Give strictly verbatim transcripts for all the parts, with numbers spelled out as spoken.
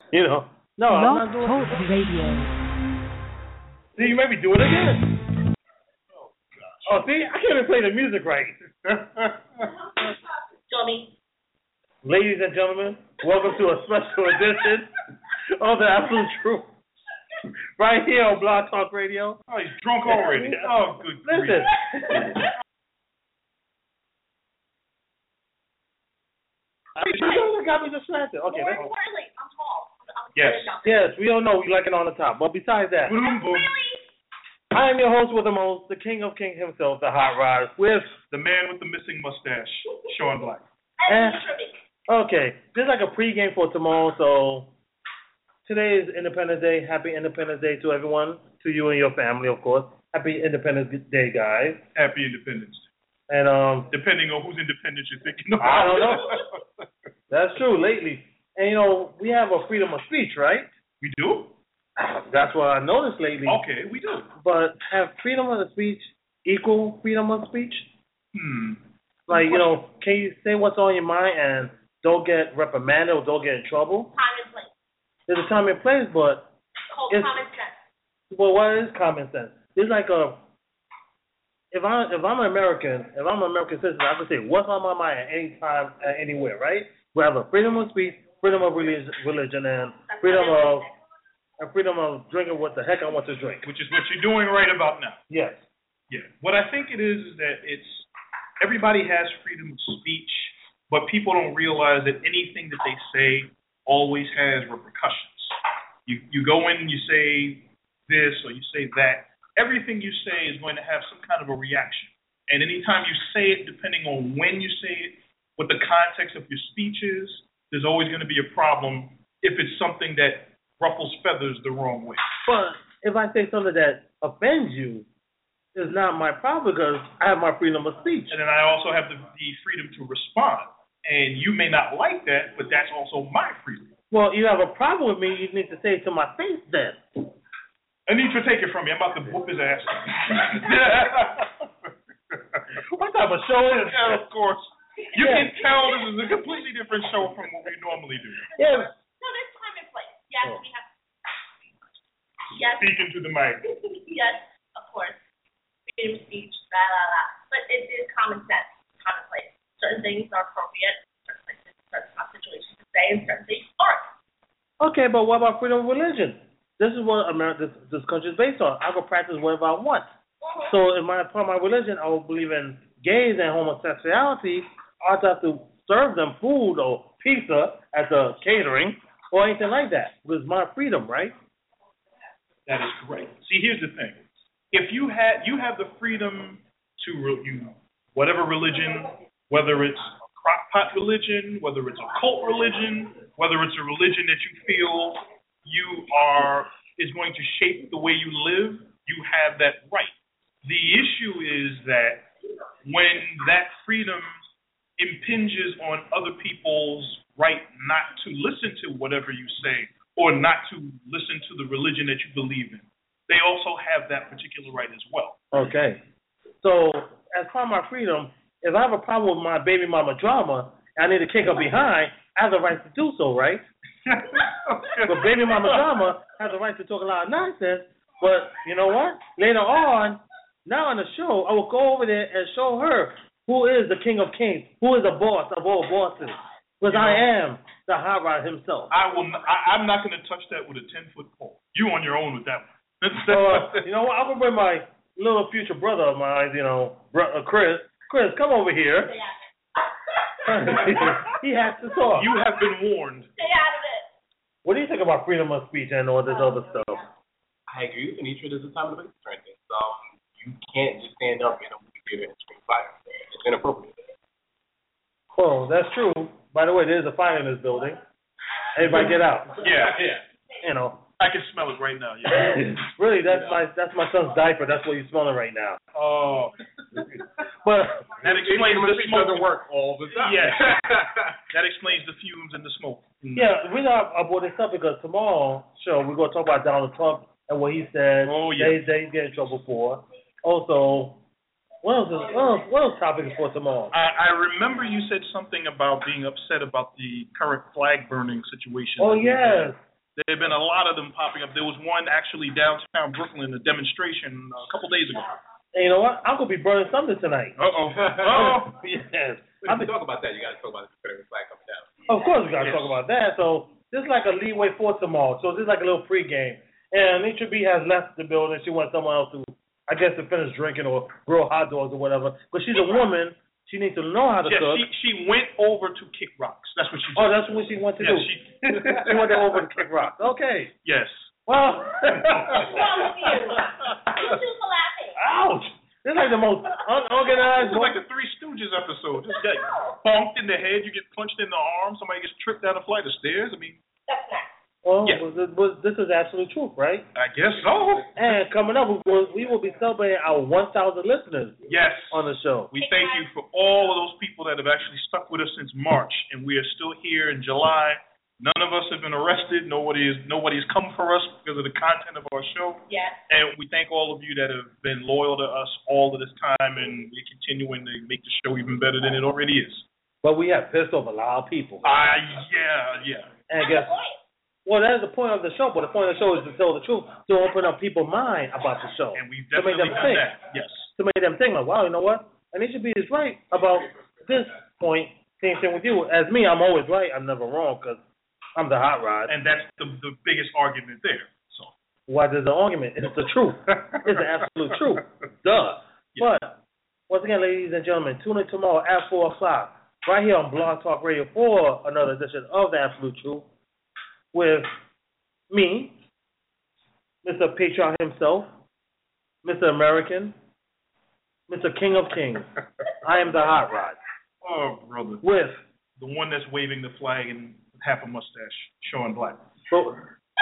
You know. No, I'm not doing Talk Radio. See, you made me do it again. Oh, see, I can't even play the music right. Johnny. Ladies and gentlemen, welcome to a special edition of the Absolute Truth. Right here on Blog Talk Radio. Oh, he's drunk already. Oh, good grief. Listen. You got me distracted. Okay, More that's importantly, I'm tall. I'm Yes. Yes, we all know we like it on the top. But besides that, Boom, boom. Really? I am your host with the most, the king of kings himself, the hot rod, with, The man with the missing mustache, Sean Black. And Eh. okay, this is like a pregame for tomorrow, so today is Independence Day. Happy Independence Day to everyone, to you and your family, of course. Happy Independence Day, guys. Happy Independence Day. And, um, Depending on whose independence you're thinking about. I don't know. That's true, lately. And, you know, we have a freedom of speech, right? We do? That's what I noticed lately. Okay, we do. But have freedom of speech equal freedom of speech? Hmm. Like, you know, can you say what's on your mind and don't get reprimanded or don't get in trouble? time and place. There's a time and place, but Called It's- common sense. well, what is common sense? It's like a if I if I'm an American, if I'm an American citizen, I can say what's on my mind at any time, at anywhere, right? We have a freedom of speech, freedom of religion, religion, and That's freedom not of everything. and freedom of drinking what the heck I want to drink. Which is what you're doing right about now. Yes. Yeah. What I think it is is that it's everybody has freedom of speech, but people don't realize that anything that they say always has repercussions. You you go in and you say this or you say that. Everything you say is going to have some kind of a reaction. And anytime you say it, depending on when you say it, what the context of your speech is, there's always going to be a problem if it's something that ruffles feathers the wrong way. But if I say something that offends you, it's not my problem because I have my freedom of speech. And then I also have the, the freedom to respond. And you may not like that, but that's also my freedom. Well, you have a problem with me, you need to say it to my face then. Anitra, take it from me. I'm about to whoop his ass. What type of show is this? Yeah, of course. You Yeah. can tell this is a completely different show from what we normally do. Yeah. No, there's time and place. Yes, Oh. we have. Yes. Speaking to the mic. Yes, of course. Freedom of speech, blah, blah, blah. But it is common sense, common place. Certain things are appropriate, certain places, certain situations to say, and certain things aren't. Okay, but what about freedom of religion? This is what America, this, this country is based on. I can practice whatever I want. So in my part of my religion, I will believe in gays and homosexuality. I have to serve them food or pizza at the catering or anything like that. It was my freedom, right? That is correct. See, here's the thing. If you had, you have the freedom to re- you, whatever religion, whether it's crock pot religion, whether it's a cult religion, whether it's a religion that you feel you are is going to shape the way you live, you have that right. The issue is that when that freedom impinges on other people's right not to listen to whatever you say or not to listen to the religion that you believe in, they also have that particular right as well. Okay. So as part of my freedom, if I have a problem with my baby mama drama, I need to kick her behind, I have the right to do so, right? But baby mama drama has the right to talk a lot of nonsense. But you know what? Later on, now on the show, I will go over there and show her who is the king of kings, who is the boss of all bosses. Because I am the hot rod himself. I will. Not, I, I'm not going to touch that with a ten foot pole. You on your own with that one. So, uh, you know what? I'm gonna bring my little future brother of mine. You know, bro, uh, Chris. Chris, come over here. He has to talk. You have been warned. Stay out of it. What do you think about freedom of speech and all this other stuff? I agree with Anitra. There's a time to make certain things. Um, you can't just stand up in a movie theater and scream fire. It's inappropriate. Well, that's true. By the way, there's a fire in this building. Everybody get out. Yeah, yeah. You know. I can smell it right now. Yeah. Really, that's my that's my son's diaper. That's what you're smelling right now. Oh. But That explains the Speech smoke. doesn't work all the time. Yeah. That explains the fumes and the smoke. yeah, we know I brought this up because tomorrow show we're gonna talk about Donald Trump and what he said. Oh, yeah. They they get in trouble for. Also, what else? Is, what else? What else topic is for tomorrow? I, I remember you said something about being upset about the current flag burning situation. Oh that we have. yes. There have been a lot of them popping up. There was one actually downtown Brooklyn, a demonstration uh, a couple days ago. And you know what? I'm gonna be burning something tonight. Uh oh. Oh. Yes. When you talk about that, you got to talk about the Confederate flag coming down. Of course, we gotta Yes. talk about that. So this is like a leeway for tomorrow. So this is like a little pregame. And Anitra B has left the building. She wants someone else to, I guess, to finish drinking or grill hot dogs or whatever. But she's a woman. She needs to know how to Yeah, cook. she she went over to kick rocks. That's what she did. Oh, that's what she wants to Yes, do. she- she went over to kick rocks. Okay. Yes. Well. What's wrong with you? You two for laughing. Ouch. This is like the most unorganized. It's like the Three Stooges episode. Just get bonked in the head, you get punched in the arm, somebody gets tripped down a flight of stairs. I mean, That's not. Well, Yeah. was it, was, this is absolute truth, right? I guess so. And coming up, we will, we will be celebrating our one thousand listeners Yes. on the show. We thank you for all of those people that have actually stuck with us since March, and we are still here in July. None of us have been arrested. Nobody is nobody's come for us because of the content of our show. Yes. And we thank all of you that have been loyal to us all of this time, and we're continuing to make the show even better than it already is. But we have pissed off a lot of people. Ah, yeah, yeah. And That's guess, the point. well, that is the point of the show. But the point of the show is to tell the truth, to open up people's mind about the show, And we've to make definitely them done think, that. Yes. to make them think like, wow, you know what? Anisha B is right about this point. Same thing with you. As me, I'm always right. I'm never wrong because I'm the hot rod. And that's the the biggest argument there. So. What is the argument? It's the truth. It's the absolute truth. Duh. Yeah. But once again, ladies and gentlemen, tune in tomorrow at four o'clock right here on Blog Talk Radio for another edition of the Absolute Truth with me, Mister Patriot himself, Mister American, Mister King of Kings. I am the hot rod. Oh, brother. With The one that's waving the flag and half a mustache, showing black. so,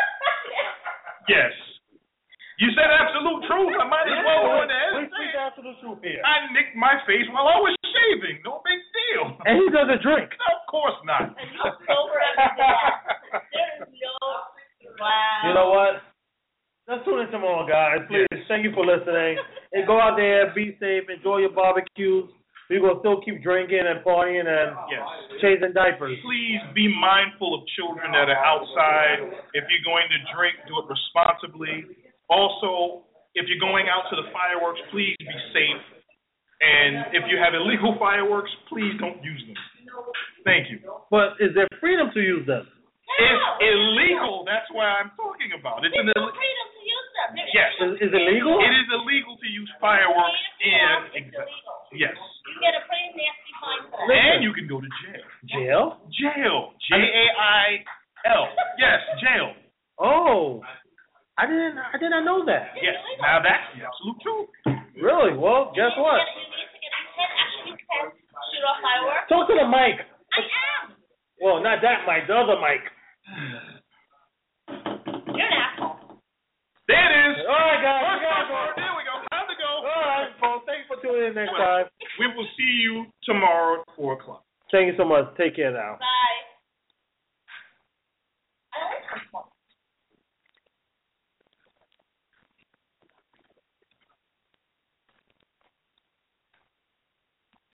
Yes. You said absolute truth. I might as well go in there we and speak say the it. absolute truth here. I nicked my face while I was shaving. No big deal. And he doesn't drink. Of course not. And you're sober every day. There is no. Wow. You know what? Let's tune in tomorrow, guys. Please, thank you for listening. And go out there, be safe, enjoy your barbecues. We're going to still keep drinking and partying and Yes. chasing diapers. Please be mindful of children that are outside. If you're going to drink, do it responsibly. Also, if you're going out to the fireworks, please be safe. And if you have illegal fireworks, please don't use them. Thank you. But is there freedom to use them? It's illegal. That's why I'm talking about. It's an There's no Ill- freedom to use them. There's Yes. Is, is it legal? It is illegal to use fireworks It's in. illegal. Yes. You get a pretty nasty fine for that. Listen. And you can go to jail. Jail? Jail. J A I L. Yes, jail. Oh, I didn't. I did not know that. Yes. Now that's the absolute truth. Really? Well, guess You what? need to get- You need to get. You can actually you can shoot off fireworks. Talk to the mic. I am. Well, not that mic. The other mic. You're an asshole. There it is. All right, guys. We First gotta time go. word. There we go. Time to go. All right, folks. Thanks for tuning in next time. We will see you tomorrow at four o'clock. Thank you so much. Take care now. Bye.